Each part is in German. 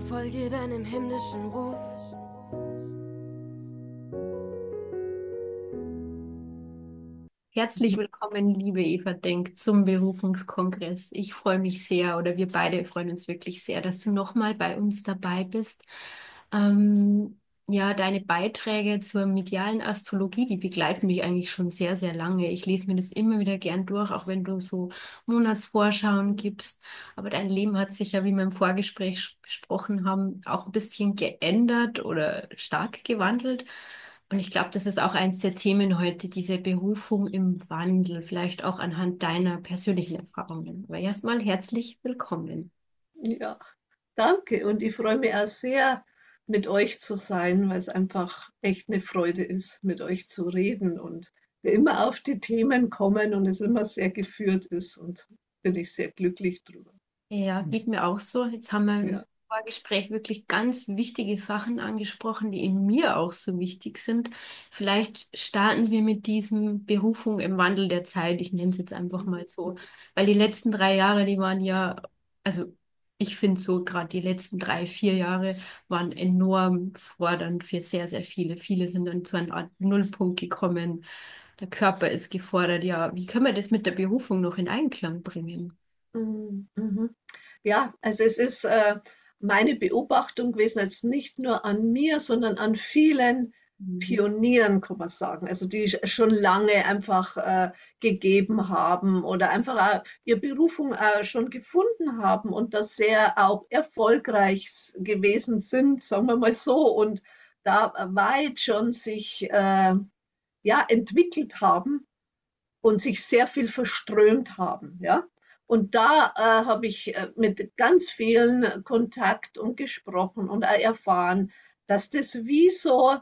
Folge deinem himmlischen Ruf. Herzlich willkommen, liebe Eva Denk, zum Berufungskongress. Ich freue mich sehr, oder wir beide freuen uns wirklich sehr, dass du nochmal bei uns dabei bist. Ja, deine Beiträge zur medialen Astrologie, die begleiten mich eigentlich schon sehr, sehr lange. Ich lese mir das immer wieder gern durch, auch wenn du so Monatsvorschauen gibst. Aber dein Leben hat sich ja, wie wir im Vorgespräch besprochen haben, auch ein bisschen geändert oder stark gewandelt. Und ich glaube, das ist auch eins der Themen heute, diese Berufung im Wandel, vielleicht auch anhand deiner persönlichen Erfahrungen. Aber erstmal herzlich willkommen. Ja, danke. Und ich freue mich auch sehr, mit euch zu sein, weil es einfach echt eine Freude ist, mit euch zu reden und wir immer auf die Themen kommen und es immer sehr geführt ist und bin ich sehr glücklich drüber. Ja, geht mir auch so. Jetzt haben wir im Ja. Vorgespräch wirklich ganz wichtige Sachen angesprochen, die in mir auch so wichtig sind. Vielleicht starten wir mit diesem Berufung im Wandel der Zeit. Ich nenne es jetzt einfach mal so, weil die letzten 3 Jahre, die waren ja, also ich finde so gerade die letzten 3, 4 Jahre waren enorm fordernd für sehr, sehr viele. Viele sind dann zu einer Art Nullpunkt gekommen. Der Körper ist gefordert. Ja, wie können wir das mit der Berufung noch in Einklang bringen? Mhm. Ja, also es ist meine Beobachtung gewesen, jetzt nicht nur an mir, sondern an vielen Mhm. Pionieren, kann man sagen, also die schon lange einfach gegeben haben oder einfach ihre Berufung schon gefunden haben und das sehr auch erfolgreich gewesen sind, sagen wir mal so, und da weit schon sich ja, entwickelt haben und sich sehr viel verströmt haben, ja. Und da habe ich mit ganz vielen Kontakt und gesprochen und erfahren, dass das wie so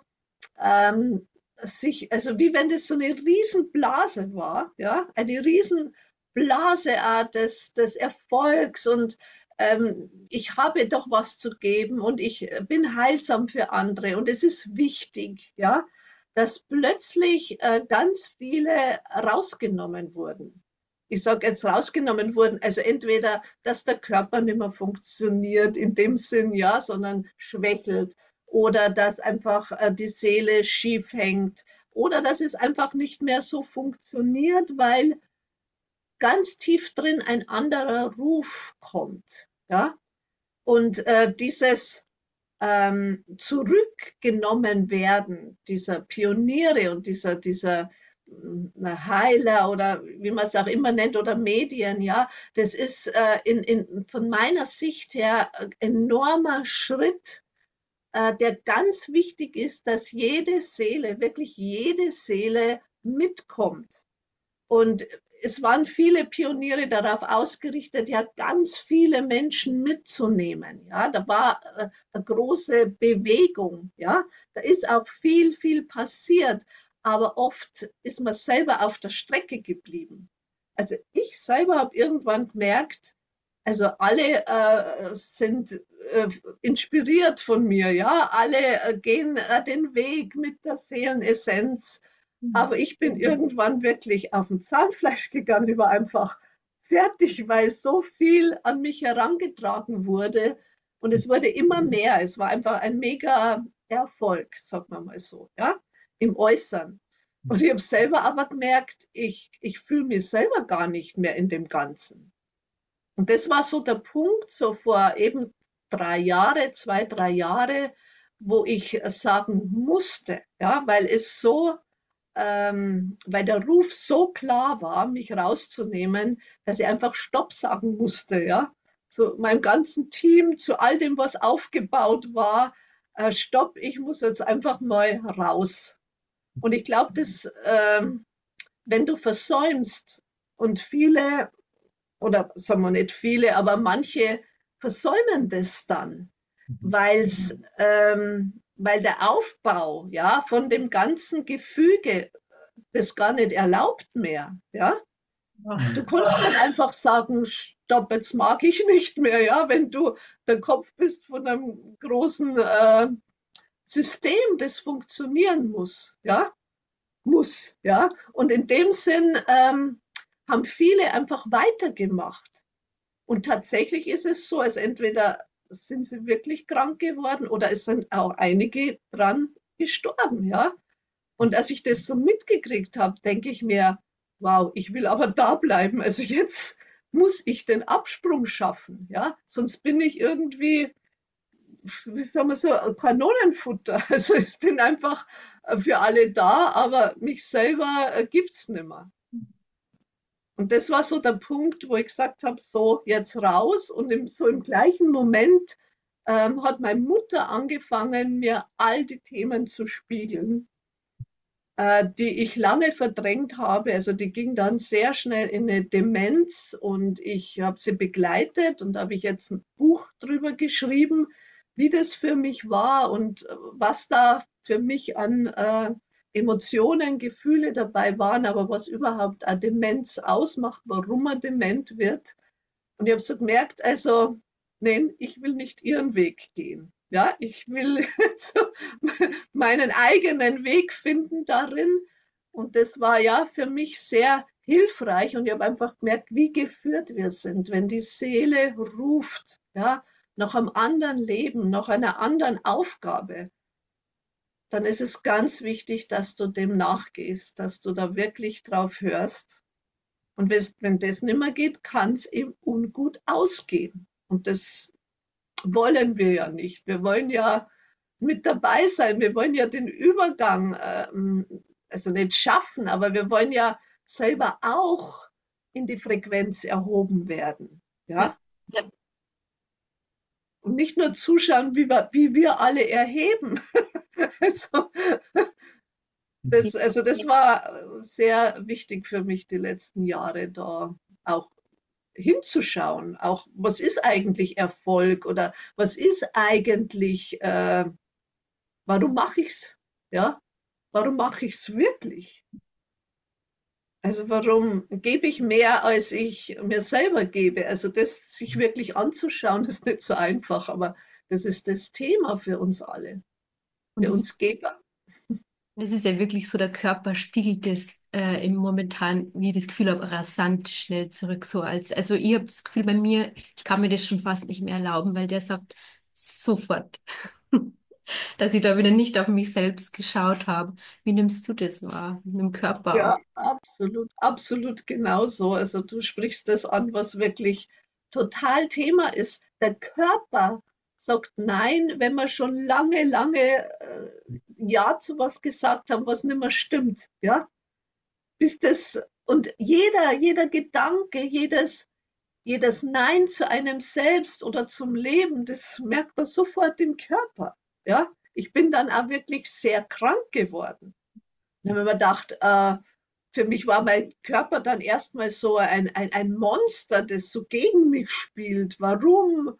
also wie wenn das so eine Riesenblase war, ja, eine Riesenblase des Erfolgs und ich habe doch was zu geben und ich bin heilsam für andere und es ist wichtig, ja, dass plötzlich ganz viele rausgenommen wurden. Ich sage jetzt rausgenommen wurden, also entweder, dass der Körper nicht mehr funktioniert in dem Sinn, ja, sondern schwächelt oder dass einfach die Seele schief hängt oder dass es einfach nicht mehr so funktioniert, weil ganz tief drin ein anderer Ruf kommt, ja, und dieses zurückgenommen werden, dieser Pioniere und dieser Heiler oder wie man es auch immer nennt oder Medien, ja, das ist von meiner Sicht her ein enormer Schritt, der ganz wichtig ist, dass jede Seele, wirklich jede Seele mitkommt. Und es waren viele Pioniere darauf ausgerichtet, ja, ganz viele Menschen mitzunehmen. Ja, da war eine große Bewegung. Ja, da ist auch viel, viel passiert. Aber oft ist man selber auf der Strecke geblieben. Also ich selber habe irgendwann gemerkt, also alle sind inspiriert von mir. Ja, alle gehen den Weg mit der Seelenessenz, aber ich bin irgendwann wirklich auf dem Zahnfleisch gegangen, ich war einfach fertig, weil so viel an mich herangetragen wurde und es wurde immer mehr. Es war einfach ein mega Erfolg, sagt man mal so, ja, im Äußeren. Und ich habe selber aber gemerkt, ich fühle mich selber gar nicht mehr in dem Ganzen. Und das war so der Punkt, so vor eben 3 Jahre, 2, 3 Jahre, wo ich sagen musste, ja, weil es so weil der Ruf so klar war, mich rauszunehmen, dass ich einfach Stopp sagen musste, ja. Zu meinem ganzen Team, zu all dem, was aufgebaut war, Stopp, ich muss jetzt einfach mal raus. Und ich glaube, dass wenn du versäumst und viele, oder sagen wir nicht viele, aber manche versäumen das dann, weil der Aufbau, ja, von dem ganzen Gefüge das gar nicht erlaubt mehr, ja. Du kannst nicht einfach sagen, stopp, jetzt mag ich nicht mehr, ja, wenn du der Kopf bist von einem großen System, das funktionieren muss, ja, muss, ja. Und in dem Sinn haben viele einfach weitergemacht. Und tatsächlich ist es so, als entweder sind sie wirklich krank geworden oder es sind auch einige dran gestorben, ja. Und als ich das so mitgekriegt habe, denke ich mir, wow, ich will aber da bleiben. Also jetzt muss ich den Absprung schaffen, ja. Sonst bin ich irgendwie, wie sagen wir so, Kanonenfutter. Also ich bin einfach für alle da, aber mich selber gibt's nimmer. Und das war so der Punkt, wo ich gesagt habe, so jetzt raus. Und so im gleichen Moment hat meine Mutter angefangen, mir all die Themen zu spiegeln, die ich lange verdrängt habe. Also die ging dann sehr schnell in eine Demenz und ich habe sie begleitet und habe ich jetzt ein Buch drüber geschrieben, wie das für mich war und was da für mich an Emotionen, Gefühle dabei waren, aber was überhaupt eine Demenz ausmacht, warum man dement wird. Und ich habe so gemerkt, also, nein, ich will nicht ihren Weg gehen. Ja, ich will so meinen eigenen Weg finden darin. Und das war ja für mich sehr hilfreich. Und ich habe einfach gemerkt, wie geführt wir sind, wenn die Seele ruft, ja, nach einem anderen Leben, nach einer anderen Aufgabe, dann ist es ganz wichtig, dass du dem nachgehst, dass du da wirklich drauf hörst. Und wenn das nicht mehr geht, kann es eben ungut ausgehen. Und das wollen wir ja nicht. Wir wollen ja mit dabei sein. Wir wollen ja den Übergang, also nicht schaffen, aber wir wollen ja selber auch in die Frequenz erhoben werden. Ja? Ja. Und nicht nur zuschauen, wie wir alle erheben. Also, das war sehr wichtig für mich die letzten Jahre, da auch hinzuschauen. Auch, was ist eigentlich Erfolg oder was ist eigentlich, warum mache ich es? Ja? Warum mache ich es wirklich? Also warum gebe ich mehr, als ich mir selber gebe? Also das sich wirklich anzuschauen, ist nicht so einfach, aber das ist das Thema für uns alle, Und für uns Geber. es ist ja wirklich so, der Körper spiegelt das im momentan, wie ich das Gefühl habe, rasant schnell zurück. Also ich habe das Gefühl bei mir, ich kann mir das schon fast nicht mehr erlauben, weil der sagt sofort, dass ich da wieder nicht auf mich selbst geschaut habe. Wie nimmst du das wahr? Mit dem Körper auch? Ja, absolut, absolut genauso. Also du sprichst das an, was wirklich total Thema ist. Der Körper sagt Nein, wenn wir schon lange, lange Ja zu was gesagt haben, was nicht mehr stimmt. Ja, bis das und jeder Gedanke, jedes Nein zu einem selbst oder zum Leben, das merkt man sofort im Körper. Ja, ich bin dann auch wirklich sehr krank geworden. Dann habe ich mir gedacht, für mich war mein Körper dann erstmal so ein Monster, das so gegen mich spielt. Warum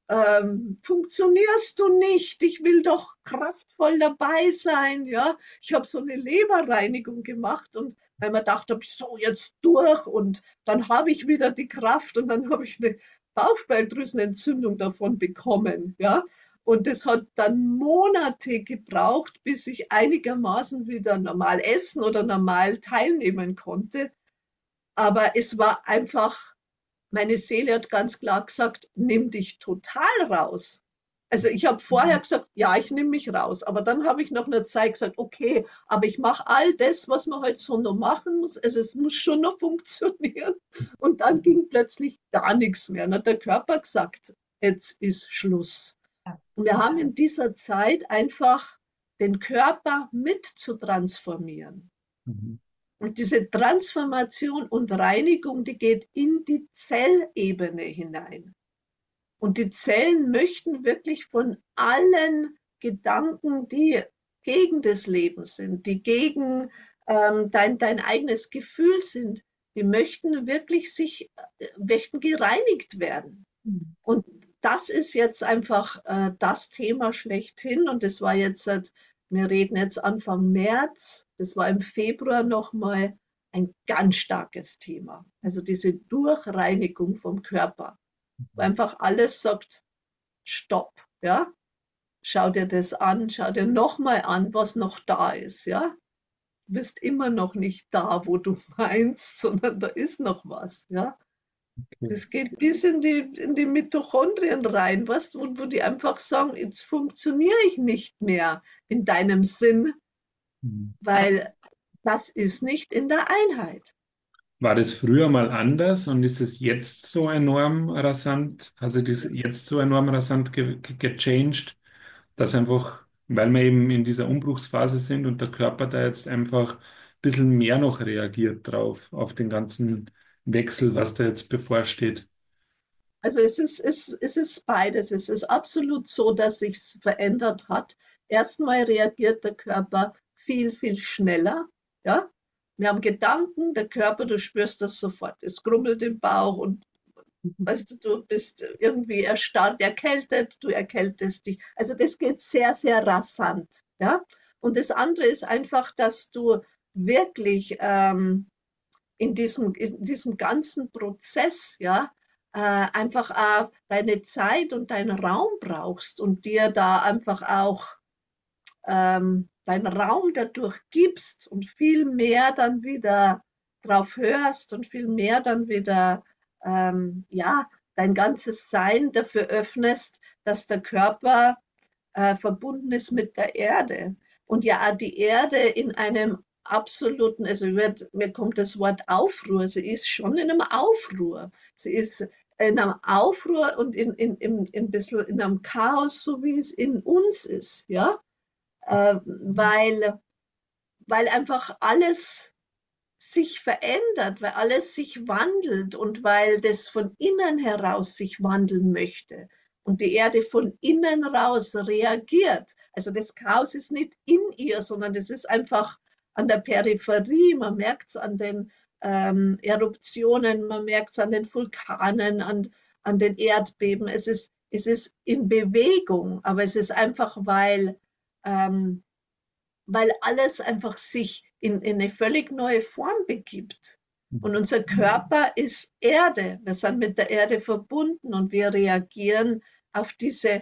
funktionierst du nicht? Ich will doch kraftvoll dabei sein. Ja, ich habe so eine Leberreinigung gemacht und weil man dachte, so jetzt durch und dann habe ich wieder die Kraft und dann habe ich eine Bauchspeicheldrüsenentzündung davon bekommen. Ja, und es hat dann Monate gebraucht, bis ich einigermaßen wieder normal essen oder normal teilnehmen konnte. Aber es war einfach, meine Seele hat ganz klar gesagt, nimm dich total raus. Also ich habe vorher gesagt, ja, ich nehme mich raus. Aber dann habe ich nach einer Zeit gesagt, okay, aber ich mache all das, was man heute so noch machen muss. Also es muss schon noch funktionieren. Und dann ging plötzlich gar nichts mehr. Dann hat der Körper gesagt, jetzt ist Schluss. Und wir haben in dieser Zeit einfach den Körper mit zu transformieren. Mhm. Und diese Transformation und Reinigung, die geht in die Zellebene hinein. Und die Zellen möchten wirklich von allen Gedanken, die gegen das Leben sind, die gegen dein eigenes Gefühl sind, die möchten wirklich möchten gereinigt werden. Und das ist jetzt einfach das Thema schlechthin. Und das war jetzt, wir reden jetzt Anfang März, das war im Februar nochmal ein ganz starkes Thema. Also diese Durchreinigung vom Körper, wo einfach alles sagt, stopp, ja, schau dir das an, schau dir nochmal an, was noch da ist, ja. Du bist immer noch nicht da, wo du meinst, sondern da ist noch was, ja. Okay. Das geht bis in die Mitochondrien rein, weißt, wo die einfach sagen, jetzt funktioniere ich nicht mehr in deinem Sinn, Mhm. weil das ist nicht in der Einheit. War das früher mal anders und ist es jetzt so enorm rasant, also das jetzt so enorm rasant gechanged, dass einfach, weil wir eben in dieser Umbruchsphase sind und der Körper da jetzt einfach ein bisschen mehr noch reagiert drauf, auf den ganzen Wechsel, was da jetzt bevorsteht. Also es ist beides. Es ist absolut so, dass sich's verändert hat. Erstmal reagiert der Körper viel, viel schneller. Ja? Wir haben Gedanken, der Körper, du spürst das sofort. Es grummelt im Bauch und weißt du, du bist irgendwie erstarrt, erkältet, du erkältest dich. Also das geht sehr, sehr rasant. Ja? Und das andere ist einfach, dass du wirklich in diesem ganzen Prozess, ja, einfach deine Zeit und deinen Raum brauchst und dir da einfach auch deinen Raum dadurch gibst und viel mehr dann wieder drauf hörst und viel mehr dann wieder, ja, dein ganzes Sein dafür öffnest, dass der Körper verbunden ist mit der Erde. Und ja, die Erde in einem absoluten, also mir kommt das Wort Aufruhr, sie ist schon in einem Aufruhr. Sie ist in einem Aufruhr und in ein bisschen in einem Chaos, so wie es in uns ist, ja, weil einfach alles sich verändert, weil alles sich wandelt und weil das von innen heraus sich wandeln möchte und die Erde von innen raus reagiert. Also das Chaos ist nicht in ihr, sondern das ist einfach an der Peripherie. Man merkt es an den Eruptionen, man merkt es an den Vulkanen, an den Erdbeben. Es ist in Bewegung, aber es ist einfach, ähm, weil alles einfach sich in eine völlig neue Form begibt. Und unser Körper ist Erde. Wir sind mit der Erde verbunden und wir reagieren auf diese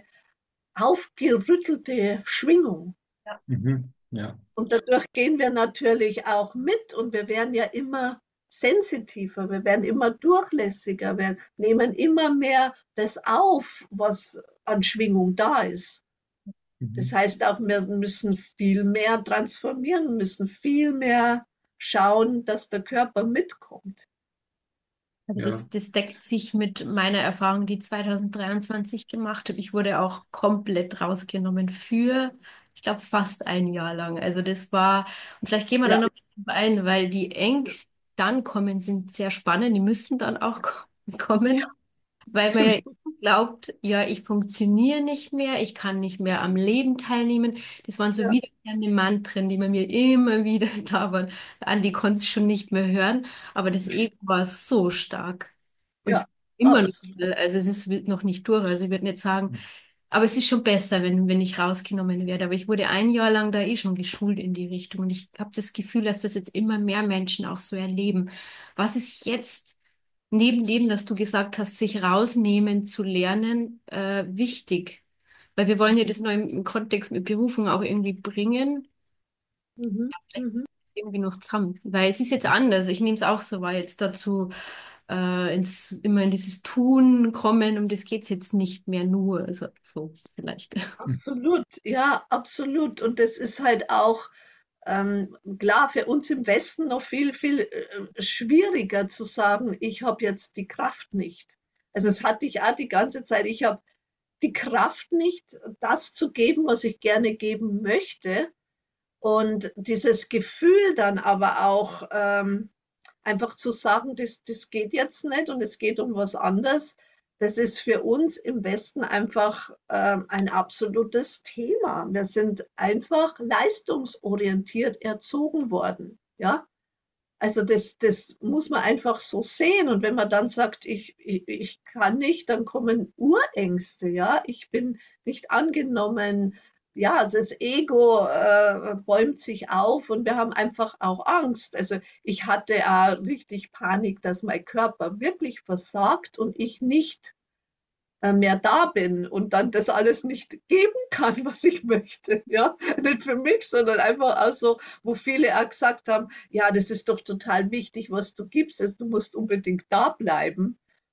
aufgerüttelte Schwingung. Mhm. Ja. Und dadurch gehen wir natürlich auch mit und wir werden ja immer sensitiver, wir werden immer durchlässiger, wir nehmen immer mehr das auf, was an Schwingung da ist. Das Mhm. heißt auch, wir müssen viel mehr transformieren, müssen viel mehr schauen, dass der Körper mitkommt. Also Ja. das deckt sich mit meiner Erfahrung, die 2023 gemacht habe. Ich wurde auch komplett rausgenommen für, ich glaube, fast ein Jahr lang. Also das war, und vielleicht gehen wir da Ja, noch ein, weil die Ängste dann kommen, sind sehr spannend. Die müssen dann auch kommen. Weil man ja glaubt, ja, ich funktioniere nicht mehr, ich kann nicht mehr am Leben teilnehmen. Das waren so ja, wiederkehrende Mantren, die bei mir immer wieder da waren. Andi konnte es schon nicht mehr hören, aber das Ego war so stark. Und es ist ja, immer noch, absolut. also es ist noch nicht durch. Also ich würde nicht sagen, aber es ist schon besser, wenn ich rausgenommen werde. Aber ich wurde ein Jahr lang da eh schon geschult in die Richtung. Und ich habe das Gefühl, dass das jetzt immer mehr Menschen auch so erleben. Was ist jetzt? Neben dem, dass du gesagt hast, sich rausnehmen zu lernen, wichtig. Weil wir wollen ja das nur im Kontext mit Berufung auch irgendwie bringen, Mhm, vielleicht mhm. ist irgendwie noch zusammen. Weil es ist jetzt anders. Ich nehme es auch so wahr, jetzt dazu immer in dieses Tun kommen, um das geht's jetzt nicht mehr nur. Also so vielleicht. Absolut, ja, absolut. Und das ist halt auch klar für uns im Westen noch viel, viel schwieriger zu sagen, ich habe jetzt die Kraft nicht. Also das hatte ich auch die ganze Zeit. Ich habe die Kraft nicht, das zu geben, was ich gerne geben möchte. Und dieses Gefühl dann aber auch einfach zu sagen, das geht jetzt nicht und es geht um was anderes, das ist für uns im Westen einfach ein absolutes Thema. Wir sind einfach leistungsorientiert erzogen worden. Ja, also das muss man einfach so sehen. Und wenn man dann sagt, ich kann nicht, dann kommen Urängste. Ja, ich bin nicht angenommen. Ja, also das Ego bäumt sich auf und wir haben einfach auch Angst. Also ich hatte auch richtig Panik, dass mein Körper wirklich versagt und ich nicht mehr da bin und dann das alles nicht geben kann, was ich möchte. Ja, nicht für mich, sondern einfach auch so, wo viele auch gesagt haben, ja, das ist doch total wichtig, was du gibst, also du musst unbedingt da bleiben.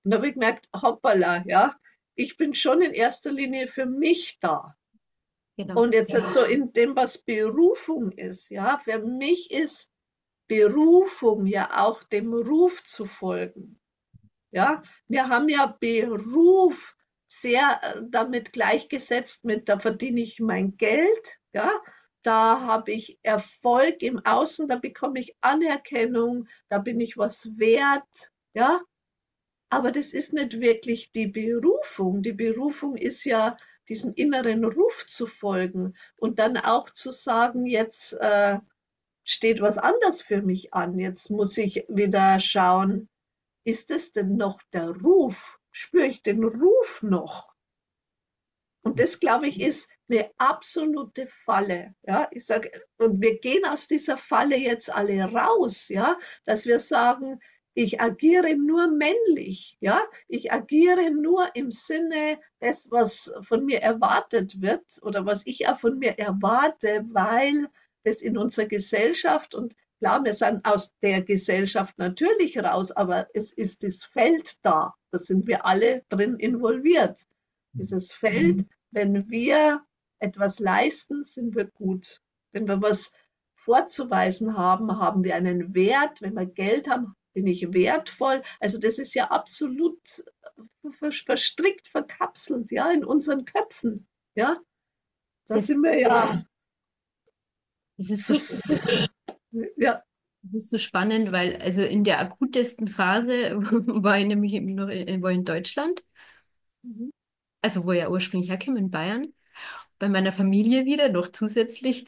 Und da habe ich gemerkt, hoppala, ja, ich bin schon in erster Linie für mich da. Genau. Und jetzt so in dem, was Berufung ist, ja, für mich ist Berufung ja auch dem Ruf zu folgen. Ja, wir haben ja Beruf sehr damit gleichgesetzt mit, da verdiene ich mein Geld, ja, da habe ich Erfolg im Außen, da bekomme ich Anerkennung, da bin ich was wert, ja, aber das ist nicht wirklich die Berufung. Die Berufung ist ja, diesem inneren Ruf zu folgen und dann auch zu sagen, jetzt steht was anderes für mich an. Jetzt muss ich wieder schauen, ist es denn noch der Ruf? Spüre ich den Ruf noch? Und das, glaube ich, ist eine absolute Falle. Ja, ich sage, und wir gehen aus dieser Falle jetzt alle raus, ja, dass wir sagen, ich agiere nur männlich, ja, ich agiere nur im Sinne des, was von mir erwartet wird oder was ich auch von mir erwarte, weil es in unserer Gesellschaft und klar, wir sind aus der Gesellschaft natürlich raus, aber es ist das Feld da, da sind wir alle drin involviert. Dieses Feld, wenn wir etwas leisten, sind wir gut. Wenn wir was vorzuweisen haben, haben wir einen Wert. Wenn wir Geld haben, bin ich wertvoll. Also das ist ja absolut verstrickt, verkapselt, ja, in unseren Köpfen. Ja, da Das, sind wir ja, das ist so, so, ja, das ist so spannend, weil also in der akutesten Phase war ich nämlich eben noch war in Deutschland, also wo ich ja ursprünglich herkomme, in Bayern, bei meiner Familie wieder, noch zusätzlich.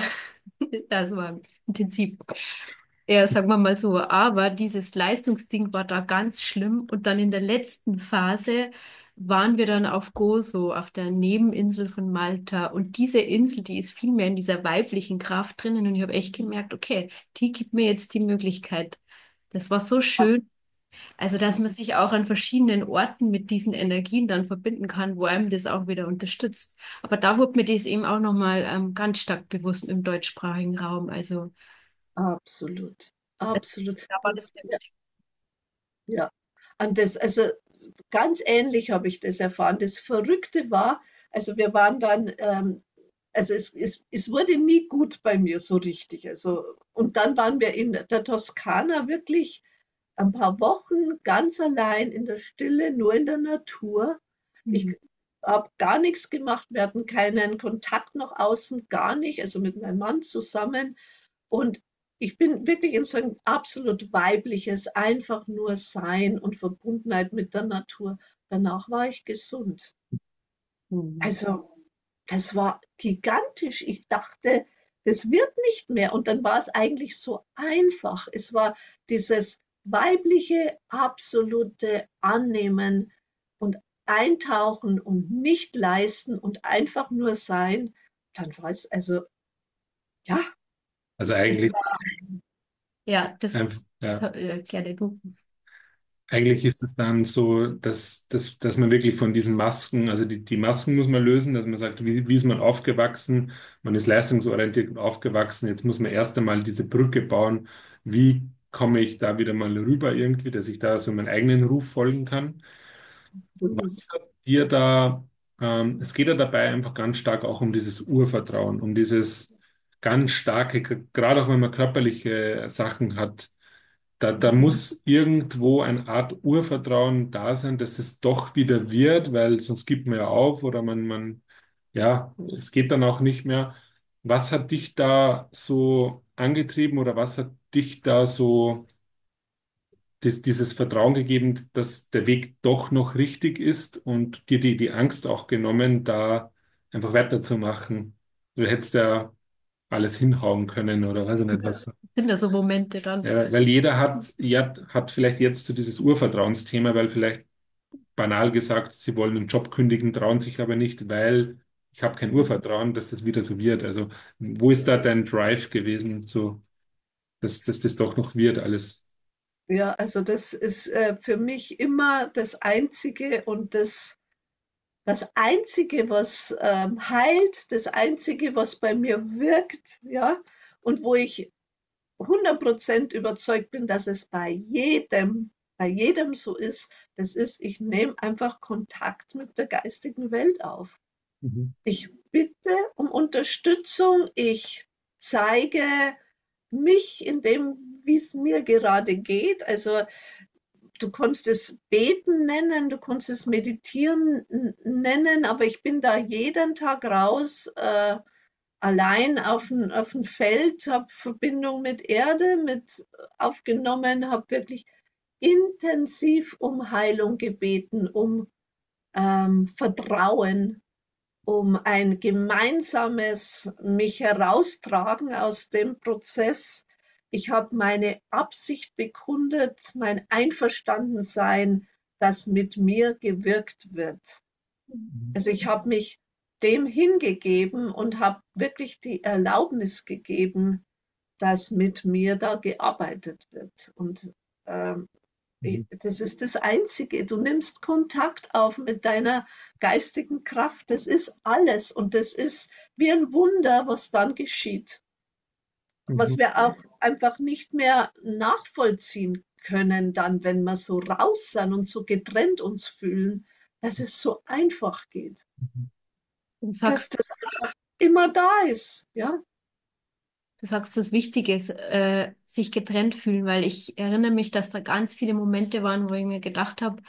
Das war intensiv. Ja, sagen wir mal so. Aber dieses Leistungsding war da ganz schlimm. Und dann in der letzten Phase waren wir dann auf Gozo, auf der Nebeninsel von Malta. Und diese Insel, die ist viel mehr in dieser weiblichen Kraft drinnen. Und ich habe echt gemerkt, okay, die gibt mir jetzt die Möglichkeit. Das war so schön. Also, dass man sich auch an verschiedenen Orten mit diesen Energien dann verbinden kann, wo einem das auch wieder unterstützt. Aber da wurde mir das eben auch nochmal ganz stark bewusst im deutschsprachigen Raum. Also, absolut, absolut. da war das Ja, heftig. ja. Und das, also ganz ähnlich habe ich das erfahren. Das Verrückte war, also wir waren dann, also es wurde nie gut bei mir so richtig. Also, und dann waren wir in der Toskana wirklich ein paar Wochen ganz allein in der Stille, nur in der Natur. Ich Mhm. habe gar nichts gemacht. Wir hatten keinen Kontakt nach außen, gar nicht, also mit meinem Mann zusammen. Und ich bin wirklich in so ein absolut weibliches, einfach nur Sein und Verbundenheit mit der Natur. Danach war ich gesund. Mhm. Also, das war gigantisch. Ich dachte, das wird nicht mehr. Und dann war es eigentlich so einfach. Es war dieses weibliche, absolute Annehmen und Eintauchen und nicht leisten und einfach nur sein. Dann war es, also, ja, Also es eigentlich, war, Ja, ja. gerne du. Eigentlich ist es dann so, dass man wirklich von diesen Masken, also die Masken muss man lösen, dass man sagt, wie ist man aufgewachsen? Man ist leistungsorientiert aufgewachsen. Jetzt muss man erst einmal diese Brücke bauen. Wie komme ich da wieder mal rüber irgendwie, dass ich da so meinen eigenen Ruf folgen kann? Was hat dir da, es geht ja dabei einfach ganz stark auch um dieses Urvertrauen, um dieses ganz starke, gerade auch wenn man körperliche Sachen hat, da muss irgendwo eine Art Urvertrauen da sein, dass es doch wieder wird, weil sonst gibt man ja auf oder ja, es geht dann auch nicht mehr. Was hat dich da so angetrieben oder was hat dich da so dieses Vertrauen gegeben, dass der Weg doch noch richtig ist und dir die Angst auch genommen, da einfach weiterzumachen? Du hättest ja alles hinhauen können oder weiß ich nicht Ja. was. Sind da so Momente dann? Ja, weil jeder hat vielleicht jetzt so dieses Urvertrauensthema, weil vielleicht banal gesagt, sie wollen einen Job kündigen, trauen sich aber nicht, weil ich habe kein Urvertrauen, dass das wieder so wird. Also wo ist da dein Drive gewesen, so dass das doch noch wird alles? ja, also das ist für mich immer das Einzige und das Einzige, was heilt, das Einzige, was bei mir wirkt, ja, und wo ich 100% überzeugt bin, dass es bei jedem bei jedem so ist, das ist, ich nehme einfach Kontakt mit der geistigen Welt auf. Mhm. Ich bitte um Unterstützung, ich zeige mich in dem, wie es mir gerade geht. Also du kannst es Beten nennen, du kannst es Meditieren nennen, aber ich bin da jeden Tag raus, allein auf ein Feld, habe Verbindung mit Erde mit aufgenommen, habe wirklich intensiv um Heilung gebeten, um Vertrauen, um ein gemeinsames mich heraustragen aus dem Prozess. Ich habe meine Absicht bekundet, mein Einverstandensein, dass mit mir gewirkt wird. Also ich habe mich dem hingegeben und habe wirklich die Erlaubnis gegeben, dass mit mir da gearbeitet wird. Und ähm, Mhm. das ist das Einzige. Du nimmst Kontakt auf mit deiner geistigen Kraft. Das ist alles. Und das ist wie ein Wunder, was dann geschieht. Was Mhm. wir auch einfach nicht mehr nachvollziehen können, dann, wenn wir so raus sind und so getrennt uns fühlen, dass es so einfach geht. Du Dass sagst, das immer da ist. Ja, du sagst was Wichtiges, sich getrennt fühlen, weil ich erinnere mich, dass da ganz viele Momente waren, wo ich mir gedacht habe,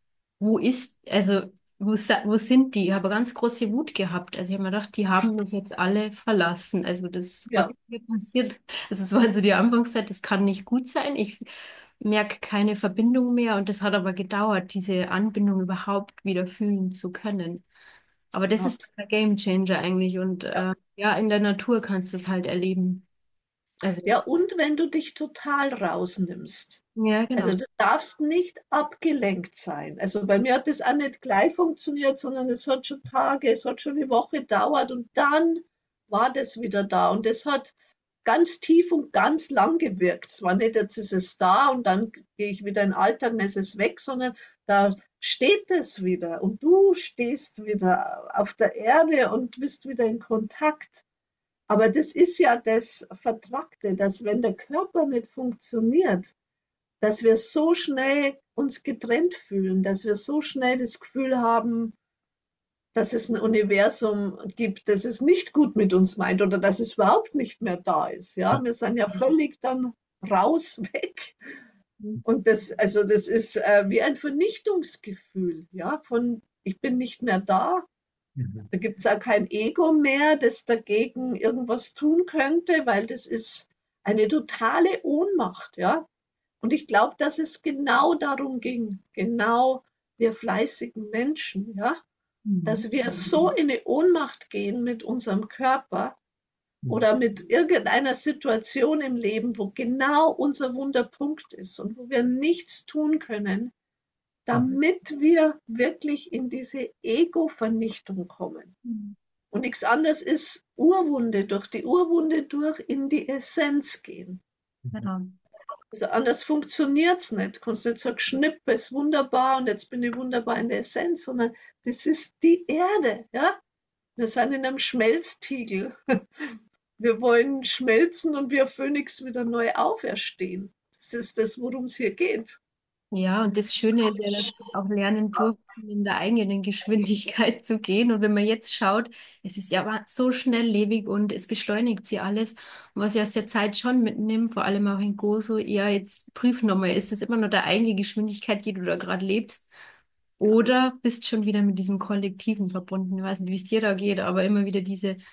wo sind die? Ich habe ganz große Wut gehabt. Also ich habe mir gedacht, die haben mich jetzt alle verlassen. Also das, was ja, hier passiert, also es war so die Anfangszeit, das kann nicht gut sein. Ich merke keine Verbindung mehr und das hat aber gedauert, diese Anbindung überhaupt wieder fühlen zu können. Aber das ist absolut. der Game Changer eigentlich und ja, in der Natur kannst du es halt erleben. Also, Ja, und wenn du dich total rausnimmst. ja, Also genau. du darfst nicht abgelenkt sein. Also bei mir hat das auch nicht gleich funktioniert, sondern es hat schon Tage, es hat schon eine Woche gedauert und dann war das wieder da. Und das hat ganz tief und ganz lang gewirkt. Es war nicht, jetzt ist es da und dann gehe ich wieder in den Alltag und es ist weg, sondern da steht es wieder und du stehst wieder auf der Erde und bist wieder in Kontakt. Aber das ist ja das Vertrackte, dass wenn der Körper nicht funktioniert, dass wir so schnell uns getrennt fühlen, dass wir so schnell das Gefühl haben, dass es ein Universum gibt, das es nicht gut mit uns meint oder dass es überhaupt nicht mehr da ist. Ja, wir sind ja völlig dann raus, weg. Und das ist wie ein Vernichtungsgefühl, ja, von ich bin nicht mehr da. Mhm. Da gibt es auch kein Ego mehr, das dagegen irgendwas tun könnte, weil das ist eine totale Ohnmacht, ja. Und ich glaube, dass es genau darum ging, genau wir fleißigen Menschen, ja, Mhm. dass wir so in eine Ohnmacht gehen mit unserem Körper Mhm. oder mit irgendeiner Situation im Leben, wo genau unser Wunderpunkt ist und wo wir nichts tun können, damit wir wirklich in diese Ego-Vernichtung kommen. Mhm. Und nichts anderes ist Urwunde, durch die Urwunde durch in die Essenz gehen. Genau. Also anders funktioniert es nicht. Du kannst nicht sagen, Schnipp ist wunderbar und jetzt bin ich wunderbar in der Essenz, sondern das ist die Erde. Ja? Wir sind in einem Schmelztiegel. Wir wollen schmelzen und wie ein Phönix wieder neu auferstehen. Das ist das, worum es hier geht. Ja, und das Schöne ist ja, dass wir auch lernen durften, in der eigenen Geschwindigkeit zu gehen. Und wenn man jetzt schaut, es ist ja so schnelllebig und es beschleunigt sie alles. Und was ich aus der Zeit schon mitnehme, vor allem auch in Gozo, ja, jetzt prüf nochmal, ist es immer noch der eigene Geschwindigkeit, die du da gerade lebst? Oder bist schon wieder mit diesem Kollektiven verbunden? Ich weiß nicht, wie es dir da geht, aber immer wieder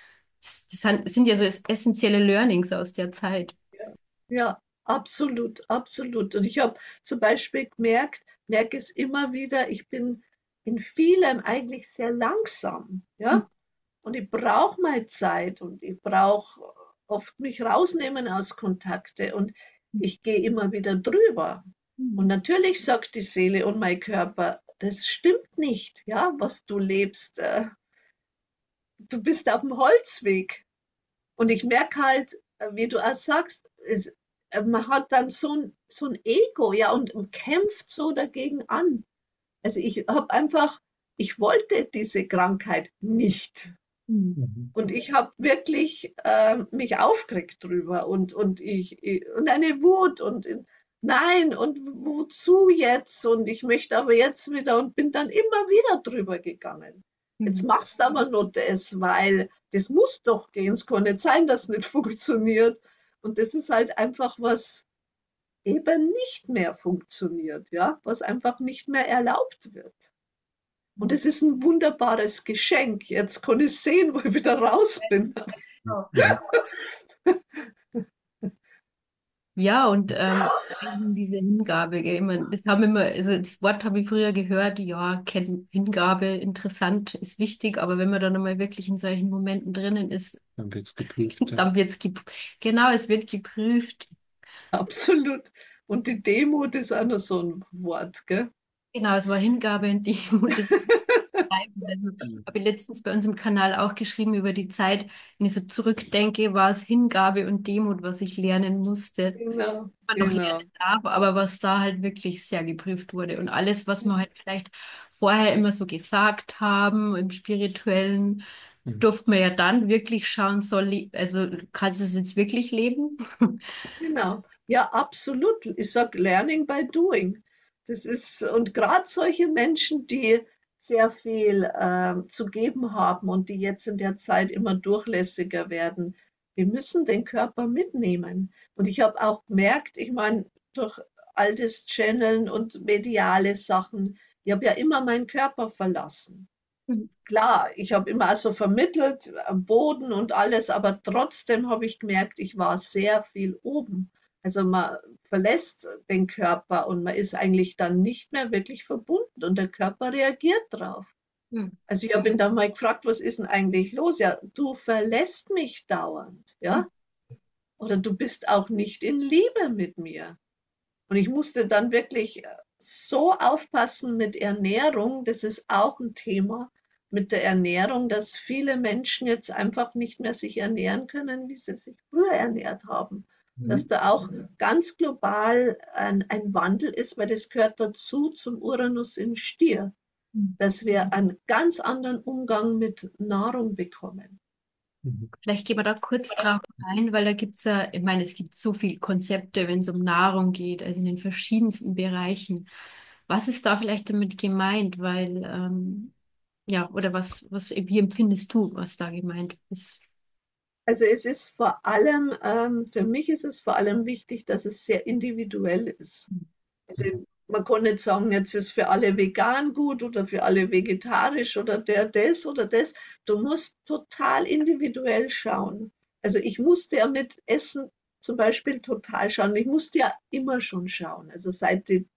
das sind ja so essentielle Learnings aus der Zeit. Ja, absolut, absolut. Und ich habe zum Beispiel merke es immer wieder, ich bin in vielem eigentlich sehr langsam, ja. Und ich brauche meine Zeit und ich brauche oft mich rausnehmen aus Kontakte und ich gehe immer wieder drüber. Und Mhm. natürlich sagt die Seele und mein Körper, das stimmt nicht, ja, was du lebst. Du bist auf dem Holzweg. Und ich merke halt, wie du auch sagst, man hat dann so ein Ego, ja, und kämpft so dagegen an. Also ich wollte diese Krankheit nicht. Mhm. Mhm. Und ich habe wirklich mich aufgeregt drüber und eine Wut nein, und wozu jetzt? Und ich möchte aber jetzt wieder und bin dann immer wieder drüber gegangen. Jetzt Mhm. machst du aber nur das, weil das muss doch gehen. Es kann nicht sein, dass es nicht funktioniert. Und das ist halt einfach was eben nicht mehr funktioniert, ja, was einfach nicht mehr erlaubt wird. Und es ist ein wunderbares Geschenk. Jetzt kann ich sehen, wo ich wieder raus bin. Mhm. Ja, und eben diese Hingabe, gell, ich mein, das haben immer, also das Wort habe ich früher gehört, ja, Hingabe, interessant, ist wichtig, aber wenn man dann einmal wirklich in solchen Momenten drinnen ist, Dann wird es geprüft. Ja. dann wird's genau, es wird geprüft. Absolut. Und die Demut ist auch noch so ein Wort, gell? Genau, es war Hingabe und Demut. Das bleiben. Also habe ich letztens bei uns im Kanal auch geschrieben über die Zeit, wenn ich so zurückdenke, war es Hingabe und Demut, was ich lernen musste, Genau, man noch genau, lernen darf, aber was da halt wirklich sehr geprüft wurde. Und alles, was wir halt vielleicht vorher immer so gesagt haben, im Spirituellen, Mhm. durfte man ja dann wirklich schauen, also kannst du es jetzt wirklich leben? genau. Ja, absolut. Ich sag Learning by Doing. Das ist, und gerade solche Menschen, die sehr viel zu geben haben und die jetzt in der Zeit immer durchlässiger werden, die müssen den Körper mitnehmen. Und ich habe auch gemerkt, ich meine, durch all das Channeln und mediale Sachen, ich habe ja immer meinen Körper verlassen. Klar, ich habe immer so vermittelt, am Boden und alles, aber trotzdem habe ich gemerkt, ich war sehr viel oben. Also man verlässt den Körper und man ist eigentlich dann nicht mehr wirklich verbunden und der Körper reagiert drauf. Hm. Also ich habe ihn dann mal gefragt, was ist denn eigentlich los? Ja, du verlässt mich dauernd, Hm. ja? Oder du bist auch nicht in Liebe mit mir. Und ich musste dann wirklich so aufpassen mit Ernährung. Das ist auch ein Thema mit der Ernährung, dass viele Menschen jetzt einfach nicht mehr sich ernähren können, wie sie sich früher ernährt haben. Dass Mhm. da auch ganz global ein Wandel ist, weil das gehört dazu zum Uranus im Stier, dass wir einen ganz anderen Umgang mit Nahrung bekommen. Mhm. Vielleicht gehen wir da kurz drauf ein, weil da gibt's ja, ich meine, es gibt so viele Konzepte, wenn es um Nahrung geht, also in den verschiedensten Bereichen. Was ist da vielleicht damit gemeint? Weil, ja, oder wie empfindest du, was da gemeint ist? Also es ist vor allem, für mich ist es vor allem wichtig, dass es sehr individuell ist. Also man kann nicht sagen, jetzt ist für alle vegan gut oder für alle vegetarisch oder der das oder das. Du musst total individuell schauen. Also ich musste ja mit Essen zum Beispiel total schauen. Ich musste ja immer schon schauen. Also seit ich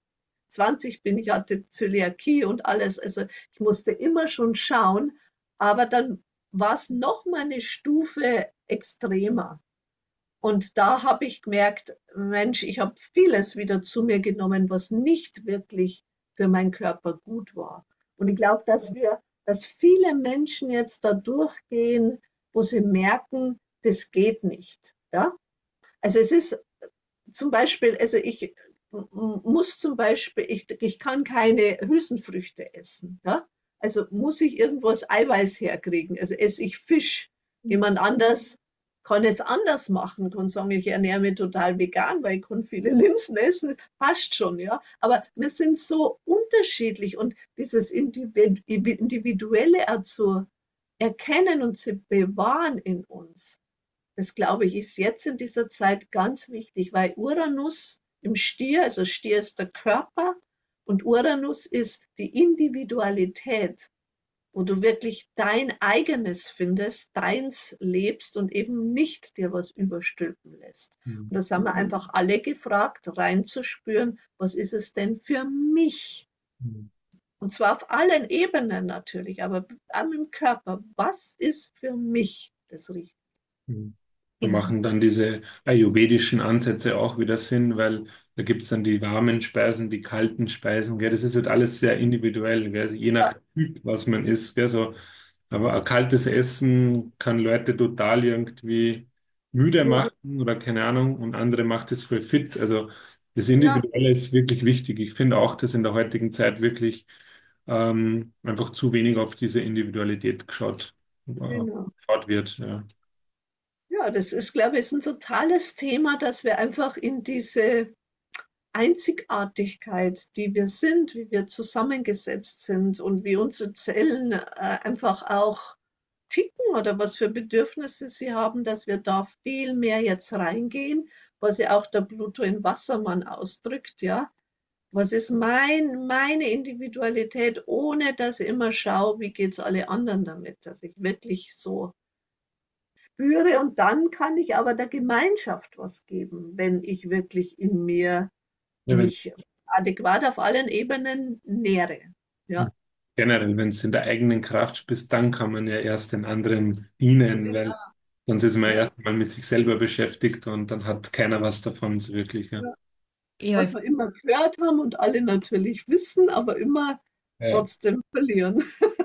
20 bin, ich hatte Zöliakie und alles. Also ich musste immer schon schauen. Aber dann war es noch mal eine Stufe extremer. Und da habe ich gemerkt, Mensch, ich habe vieles wieder zu mir genommen, was nicht wirklich für meinen Körper gut war. Und ich glaube, dass viele Menschen jetzt da durchgehen, wo sie merken, das geht nicht. Ja? Also es ist zum Beispiel, also ich muss zum Beispiel, ich kann keine Hülsenfrüchte essen. Ja? Also muss ich irgendwas Eiweiß herkriegen. Also esse ich Fisch. Jemand anders kann es anders machen, kann sagen, ich ernähre mich total vegan, weil ich kann viele Linsen essen, passt schon, ja. Aber wir sind so unterschiedlich und dieses Individuelle auch zu erkennen und zu bewahren in uns, das glaube ich, ist jetzt in dieser Zeit ganz wichtig, weil Uranus im Stier, also Stier ist der Körper und Uranus ist die Individualität, wo du wirklich dein eigenes findest, deins lebst und eben nicht dir was überstülpen lässt. Mhm. Und das haben wir einfach alle gefragt, reinzuspüren, was ist es denn für mich? Mhm. Und zwar auf allen Ebenen natürlich, aber auch im Körper. Was ist für mich das Richtige? Mhm. Da Genau. machen dann diese ayurvedischen Ansätze auch wieder Sinn, weil da gibt es dann die warmen Speisen, die kalten Speisen, gell? Das ist halt alles sehr individuell, gell? Also je nach Typ, was man isst, gell? So, aber ein kaltes Essen kann Leute total irgendwie müde Ja, machen oder keine Ahnung und andere macht es voll fit. Also das ja, Individuelle ist wirklich wichtig. Ich finde auch, dass in der heutigen Zeit wirklich einfach zu wenig auf diese Individualität genau. geschaut wird. Ja. Ja, das ist, glaube ich, ist ein totales Thema, dass wir einfach in diese Einzigartigkeit, die wir sind, wie wir zusammengesetzt sind und wie unsere Zellen einfach auch ticken oder was für Bedürfnisse sie haben, dass wir da viel mehr jetzt reingehen, was ja auch der Pluto in Wassermann ausdrückt, ja. Was ist meine Individualität, ohne dass ich immer schaue, wie geht's alle anderen damit, dass ich wirklich so spüre und dann kann ich aber der Gemeinschaft was geben, wenn ich wirklich in mir Ja, wenn, mich adäquat auf allen Ebenen nähere. Ja, generell, wenn es in der eigenen Kraft bist, dann kann man ja erst den anderen dienen, weil genau. sonst ist man Ja, erst mal mit sich selber beschäftigt und dann hat keiner was davon so wirklich. Ja. ja. Ja, Was wir immer gehört haben und alle natürlich wissen, aber immer Ja. trotzdem verlieren.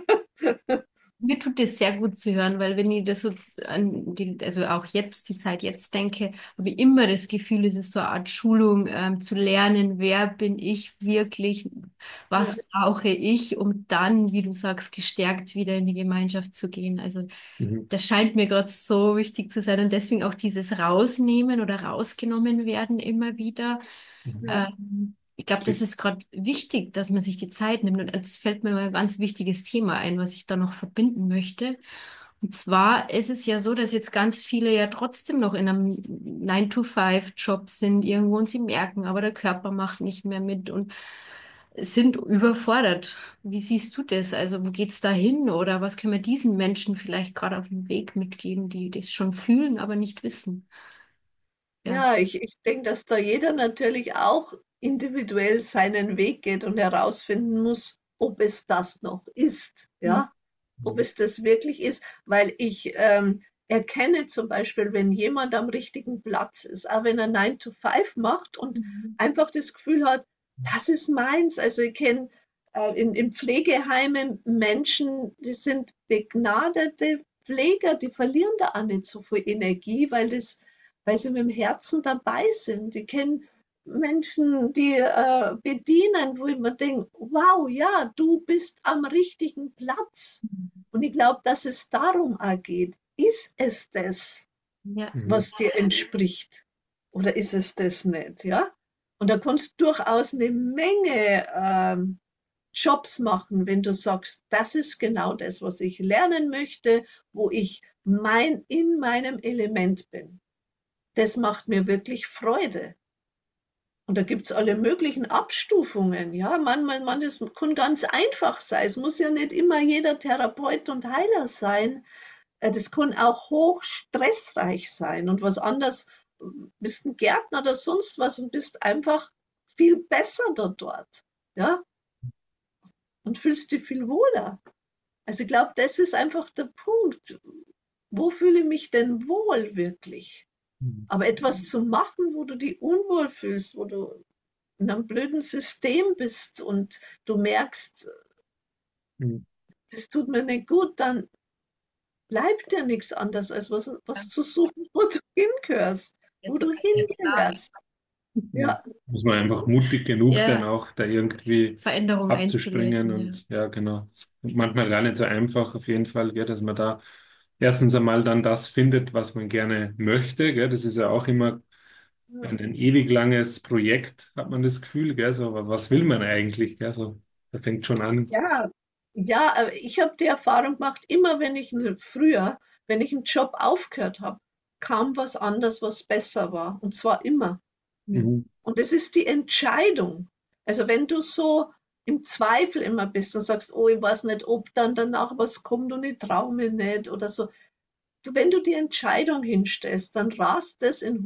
mir tut es sehr gut zu hören, weil wenn ich das so also auch jetzt, die Zeit jetzt denke, habe ich immer das Gefühl, es ist so eine Art Schulung, zu lernen, wer bin ich wirklich, Ja, was brauche ich, um dann, wie du sagst, gestärkt wieder in die Gemeinschaft zu gehen. Also Mhm. das scheint mir gerade so wichtig zu sein und deswegen auch dieses Rausnehmen oder rausgenommen werden immer wieder. Mhm. ja, Ich glaube, das ist gerade wichtig, dass man sich die Zeit nimmt. Und jetzt fällt mir noch ein ganz wichtiges Thema ein, was ich da noch verbinden möchte. Und zwar ist es ja so, dass jetzt ganz viele ja trotzdem noch in einem 9-to-5-Job sind irgendwo und sie merken, aber der Körper macht nicht mehr mit und sind überfordert. Wie siehst du das? Also, wo geht's da hin? Oder was können wir diesen Menschen vielleicht gerade auf dem Weg mitgeben, die das schon fühlen, aber nicht wissen? Ja. ja, ich denke, dass da jeder natürlich auch individuell seinen Weg geht und herausfinden muss, ob es das noch ist, Mhm. ja, ob es das wirklich ist, weil ich erkenne zum Beispiel, wenn jemand am richtigen Platz ist, auch wenn er 9 to 5 macht und Mhm. einfach das Gefühl hat, das ist meins. Also ich kenne in Pflegeheimen Menschen, die sind begnadete Pfleger, die verlieren da auch nicht so viel Energie, weil sie mit dem Herzen dabei sind. Ich kenne Menschen, die bedienen, wo ich mir denke, wow, ja, du bist am richtigen Platz. Und ich glaube, dass es darum auch geht. Ist es das, Ja. Mhm. was dir entspricht? Oder ist es das nicht? Ja? Und da kannst du durchaus eine Menge Jobs machen, wenn du sagst, das ist genau das, was ich lernen möchte, wo ich in meinem Element bin. Das macht mir wirklich Freude. Und da gibt es alle möglichen Abstufungen. Ja, das kann ganz einfach sein. Es muss ja nicht immer jeder Therapeut und Heiler sein. Das kann auch hoch stressreich sein und was anderes. Bist ein Gärtner oder sonst was und bist einfach viel besser da dort. Ja, und fühlst dich viel wohler. Also ich glaube, das ist einfach der Punkt. Wo fühle ich mich denn wohl wirklich? Mhm. Aber etwas zu machen, wo du dich unwohl fühlst, wo du in einem blöden System bist und du merkst, Mhm. das tut mir nicht gut, dann bleibt dir nichts anderes, als was zu suchen, wo du hingehörst, wo Jetzt so du ganz klar. hingehörst. Ja. Ja, Muss man einfach mutig genug sein, Ja, auch da irgendwie Veränderung abzuspringen einzuleiten, ja. und ja, genau. Es ist manchmal gar nicht so einfach, auf jeden Fall, gell, dass man da erstens einmal dann das findet, was man gerne möchte, gell. Das ist ja auch immer ein ewig langes Projekt, hat man das Gefühl, gell, so, aber was will man eigentlich, gell, so, da fängt schon an. ja, ja, aber ich habe die Erfahrung gemacht, immer früher, wenn ich einen Job aufgehört habe, kam was anderes, was besser war. Und zwar immer. Hm. Mhm. Und das ist die Entscheidung. Also wenn du so im Zweifel immer bist und sagst, oh, ich weiß nicht, ob dann danach was kommt und ich traue mir nicht oder so. Wenn du die Entscheidung hinstellst, dann rast es in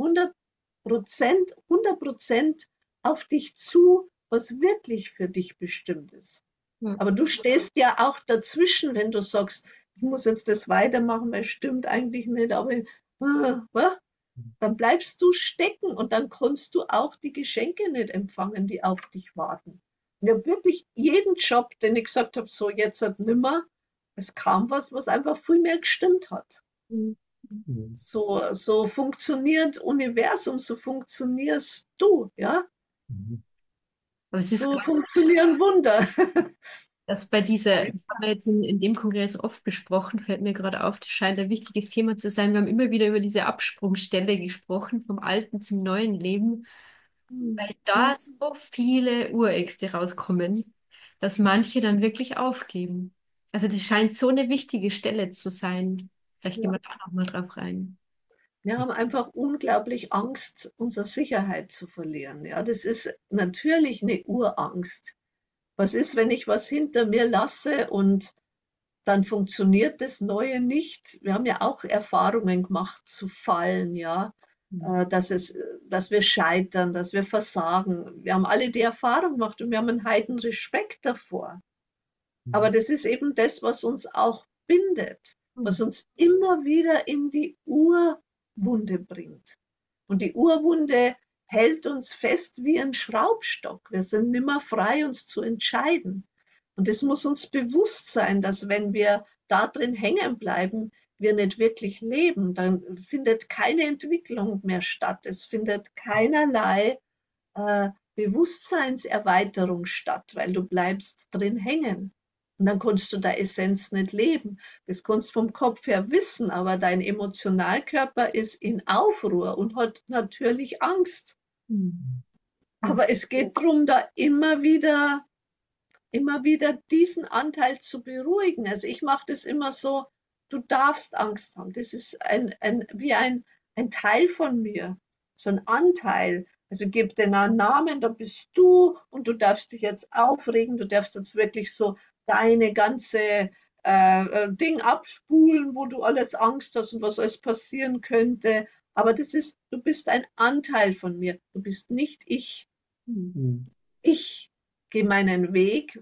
100% auf dich zu, was wirklich für dich bestimmt ist. Hm. Aber du stehst ja auch dazwischen, wenn du sagst, ich muss jetzt das weitermachen, weil es stimmt eigentlich nicht, aber dann bleibst du stecken und dann kannst du auch die Geschenke nicht empfangen, die auf dich warten. Und ich habe wirklich jeden Job, den ich gesagt habe, so jetzt hat nimmer, es kam was, was einfach viel mehr gestimmt hat. Hm. Mhm. So funktioniert Universum, so funktionierst du, ja? Mhm. Aber es ist So krass, funktionieren Wunder. dass bei dieser, das haben wir jetzt in dem Kongress oft besprochen, fällt mir gerade auf, das scheint ein wichtiges Thema zu sein. Wir haben immer wieder über diese Absprungstelle gesprochen, vom alten zum neuen Leben. weil Mhm. da so viele Urängste rauskommen, dass manche dann wirklich aufgeben. Also das scheint so eine wichtige Stelle zu sein. Vielleicht gehen Ja. wir da noch mal drauf rein. Wir haben einfach unglaublich Angst, unsere Sicherheit zu verlieren. Ja, das ist natürlich eine Urangst. Was ist, wenn ich was hinter mir lasse und dann funktioniert das Neue nicht? Wir haben ja auch Erfahrungen gemacht zu fallen, ja, dass wir scheitern, dass wir versagen. Wir haben alle die Erfahrung gemacht und wir haben einen heiden Respekt davor. Aber das ist eben das, was uns auch bindet, was uns immer wieder in die Urwunde bringt. Und die Urwunde hält uns fest wie ein Schraubstock. Wir sind nimmer frei, uns zu entscheiden. Und es muss uns bewusst sein, dass wenn wir da drin hängen bleiben, wir nicht wirklich leben. Dann findet keine Entwicklung mehr statt. Es findet keinerlei Bewusstseinserweiterung statt, weil du bleibst drin hängen. Und dann kannst du da Essenz nicht leben. Das kannst du vom Kopf her wissen, aber dein Emotionalkörper ist in Aufruhr und hat natürlich Angst. Mhm. Aber es geht darum, da immer wieder diesen Anteil zu beruhigen. Also ich mache das immer so, du darfst Angst haben. Das ist wie ein Teil von mir, so ein Anteil. Also gib den einen Namen, da bist du und du darfst dich jetzt aufregen, du darfst jetzt wirklich so deine ganze Ding abspulen, wo du alles Angst hast und was alles passieren könnte. Aber du bist ein Anteil von mir, du bist nicht ich. Mhm. Ich gehe meinen Weg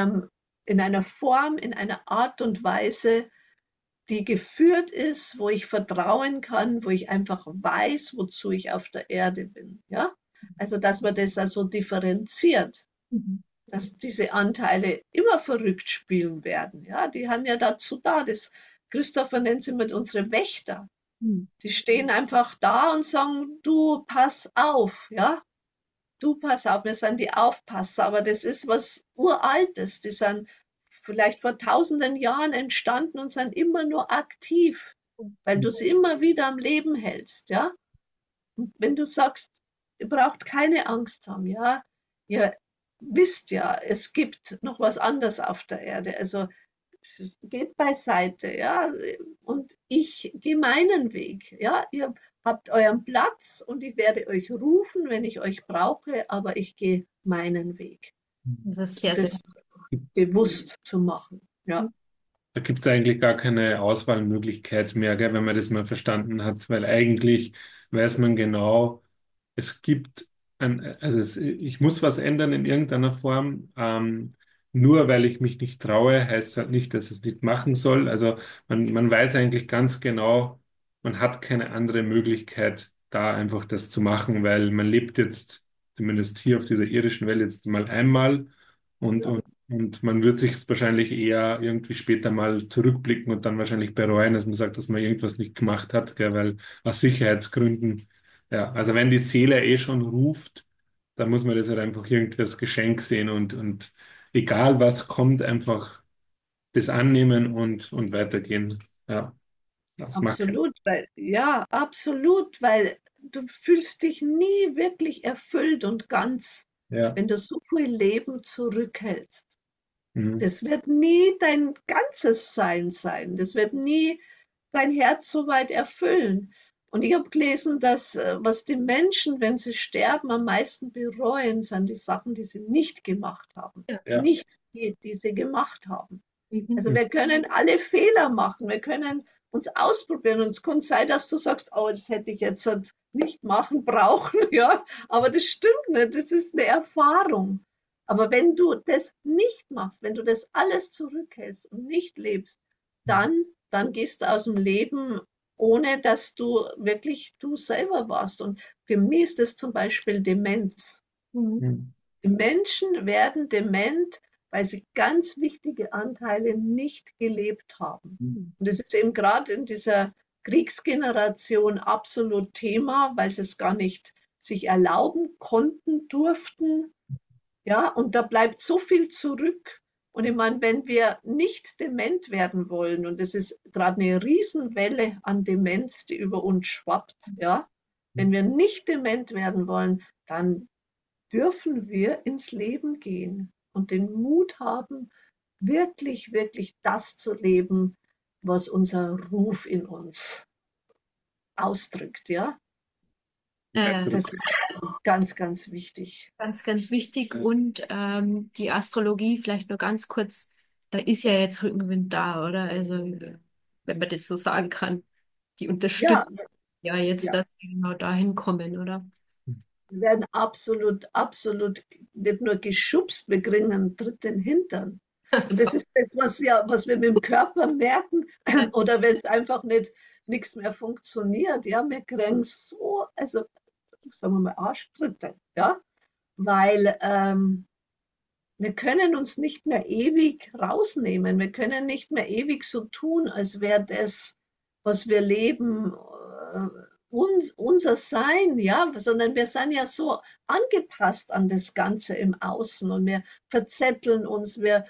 in einer Form, in einer Art und Weise, die geführt ist, wo ich vertrauen kann, wo ich einfach weiß, wozu ich auf der Erde bin. Ja? Also, dass man das also differenziert, Mhm. dass diese Anteile immer verrückt spielen werden. Ja? Die haben ja dazu da. Christopher nennt sie mit unsere Wächter. Mhm. Die stehen einfach da und sagen, du pass auf, ja, du pass auf, wir sind die Aufpasser, aber das ist was Uraltes, die sind vielleicht vor tausenden Jahren entstanden und sind immer nur aktiv, weil du sie immer wieder am Leben hältst, ja. Und wenn du sagst, ihr braucht keine Angst haben, ja, ihr wisst ja, es gibt noch was anderes auf der Erde, also geht beiseite, ja, und ich gehe meinen Weg, ja, ihr habt euren Platz und ich werde euch rufen, wenn ich euch brauche, aber ich gehe meinen Weg. Das ist sehr, Und sehr das bewusst zu machen, ja, gut. Da gibt es eigentlich gar keine Auswahlmöglichkeit mehr, gell, wenn man das mal verstanden hat, weil eigentlich weiß man genau, es gibt ich muss was ändern in irgendeiner Form. Nur weil ich mich nicht traue, heißt halt nicht, dass es nicht machen soll. Also man weiß eigentlich ganz genau, man hat keine andere Möglichkeit, da einfach das zu machen, weil man lebt jetzt, zumindest hier auf dieser irdischen Welt, jetzt mal einmal und, ja, und, und man wird sich wahrscheinlich eher irgendwie später mal zurückblicken und dann wahrscheinlich bereuen, dass man sagt, dass man irgendwas nicht gemacht hat, gell, weil aus Sicherheitsgründen. Ja, also wenn die Seele eh schon ruft, dann muss man das halt einfach irgendwie als Geschenk sehen und egal was kommt, einfach das annehmen und weitergehen. Ja, das macht keinen Sinn. absolut, weil, ja, absolut, weil du fühlst dich nie wirklich erfüllt und ganz, Ja. wenn du so viel Leben zurückhältst. Mhm. Das wird nie dein ganzes Sein sein. Das wird nie dein Herz so weit erfüllen. Und ich habe gelesen, dass was die Menschen, wenn sie sterben, am meisten bereuen, sind die Sachen, die sie nicht gemacht haben. Ja. Ja. Nicht die, die sie gemacht haben. Mhm. Also wir können alle Fehler machen, wir können uns ausprobieren und es kann sein, dass du sagst, oh, das hätte ich jetzt halt nicht machen brauchen, ja, aber das stimmt nicht, das ist eine Erfahrung. Aber wenn du das nicht machst, wenn du das alles zurückhältst und nicht lebst, dann gehst du aus dem Leben, ohne dass du wirklich du selber warst. Und für mich ist das zum Beispiel Demenz. Mhm. Mhm. Die Menschen werden dement, weil sie ganz wichtige Anteile nicht gelebt haben. Und das ist eben gerade in dieser Kriegsgeneration absolut Thema, weil sie es gar nicht sich erlauben konnten, durften. Ja, und da bleibt so viel zurück. Und ich meine, wenn wir nicht dement werden wollen, und es ist gerade eine Riesenwelle an Demenz, die über uns schwappt, ja, wenn wir nicht dement werden wollen, dann dürfen wir ins Leben gehen und den Mut haben, wirklich, wirklich das zu leben, was unser Ruf in uns ausdrückt, ja. Das ist ganz, ganz wichtig. Ganz, ganz wichtig. Und die Astrologie, vielleicht nur ganz kurz, da ist ja jetzt Rückenwind da, oder? Also, wenn man das so sagen kann, die unterstützt ja jetzt, Ja. dass wir genau dahin kommen, oder? Wir werden absolut, absolut nicht nur geschubst, wir kriegen einen Tritt in den Hintern. Und das ist etwas, was wir mit dem Körper merken, oder wenn es einfach nichts mehr funktioniert, ja, wir kriegen so, also sagen wir mal Arschtritte, ja, weil wir können uns nicht mehr ewig rausnehmen, wir können nicht mehr ewig so tun, als wäre das, was wir leben, unser Sein, ja, sondern wir sind ja so angepasst an das Ganze im Außen und wir verzetteln uns, wir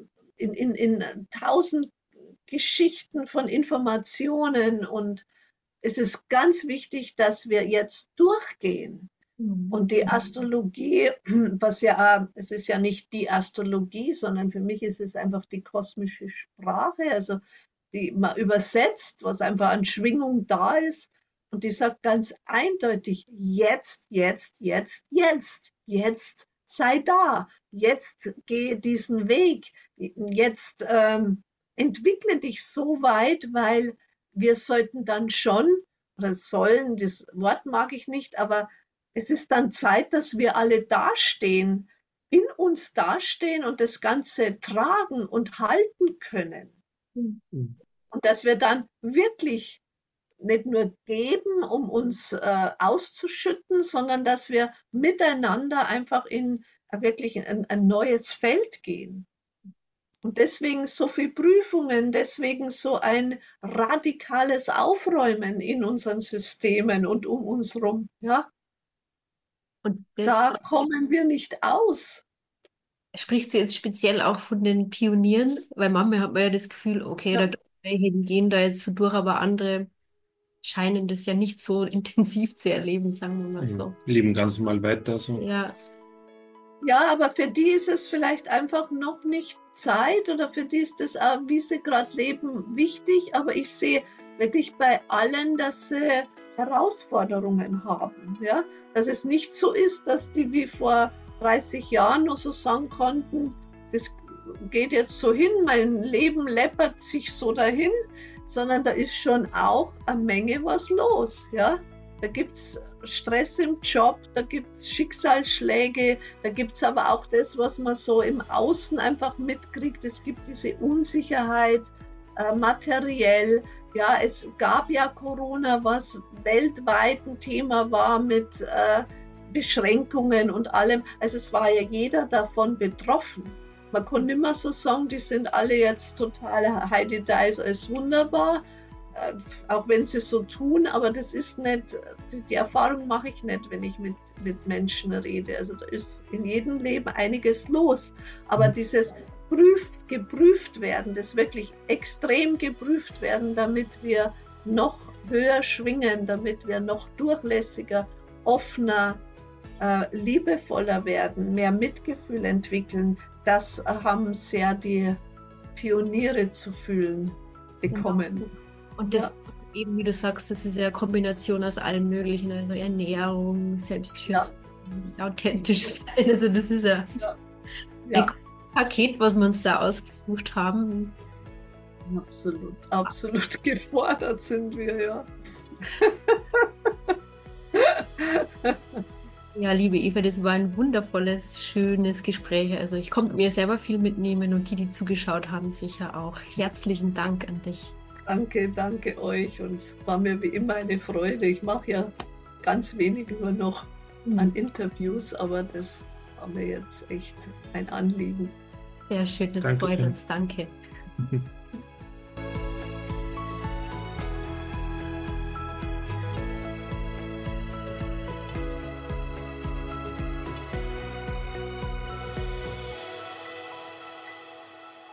in tausend Geschichten von Informationen und es ist ganz wichtig, dass wir jetzt durchgehen. Und die Astrologie, es ist ja nicht die Astrologie, sondern für mich ist es einfach die kosmische Sprache, also die man übersetzt, was einfach an Schwingung da ist. Und die sagt ganz eindeutig, jetzt, jetzt, jetzt, jetzt, jetzt sei da, jetzt gehe diesen Weg, jetzt entwickle dich so weit, weil wir sollten dann schon, oder sollen, das Wort mag ich nicht, aber es ist dann Zeit, dass wir alle dastehen, in uns dastehen und das Ganze tragen und halten können. Und dass wir dann wirklich nicht nur geben, um uns auszuschütten, sondern dass wir miteinander einfach in wirklich ein neues Feld gehen. Und deswegen so viele Prüfungen, deswegen so ein radikales Aufräumen in unseren Systemen und um uns herum. Ja? Und da kommen wir nicht aus. Sprichst du jetzt speziell auch von den Pionieren? Weil manchmal hat man ja das Gefühl, okay, da gehen da jetzt so durch, aber andere scheinen das ja nicht so intensiv zu erleben, sagen wir mal so. Leben ganz normal weiter so. Ja. Ja, aber für die ist es vielleicht einfach noch nicht Zeit oder für die ist das auch, wie sie gerade leben, wichtig. Aber ich sehe wirklich bei allen, dass sie Herausforderungen haben. Ja? Dass es nicht so ist, dass die wie vor 30 Jahren nur so sagen konnten, das geht jetzt so hin, mein Leben läppert sich so dahin, sondern da ist schon auch eine Menge was los. Ja? Da gibt es Stress im Job, da gibt es Schicksalsschläge, da gibt es aber auch das, was man so im Außen einfach mitkriegt. Es gibt diese Unsicherheit, materiell. Ja, es gab ja Corona, was weltweit ein Thema war mit Beschränkungen und allem. Also es war ja jeder davon betroffen. Man kann nicht mehr so sagen, die sind alle jetzt total Heidi Dice, alles wunderbar. Auch wenn sie so tun, aber das ist nicht, die Erfahrung mache ich nicht, wenn ich mit Menschen rede. Also da ist in jedem Leben einiges los. Aber dieses geprüft werden, das wirklich extrem geprüft werden, damit wir noch höher schwingen, damit wir noch durchlässiger, offener, liebevoller werden, mehr Mitgefühl entwickeln, das haben sehr die Pioniere zu fühlen bekommen. Und das eben, wie du sagst, das ist ja eine Kombination aus allem Möglichen, also Ernährung, Selbstschutz, authentisch sein. Also das ist ja ein Paket, was wir uns da ausgesucht haben. Absolut, absolut gefordert sind wir, ja. Ja, liebe Eva, das war ein wundervolles, schönes Gespräch. Also ich konnte mir selber viel mitnehmen und die zugeschaut haben, sicher auch. Herzlichen Dank an dich. Danke euch und es war mir wie immer eine Freude. Ich mache ja ganz wenig nur noch an Interviews, aber das war mir jetzt echt ein Anliegen. Sehr schön, das freut uns. Danke.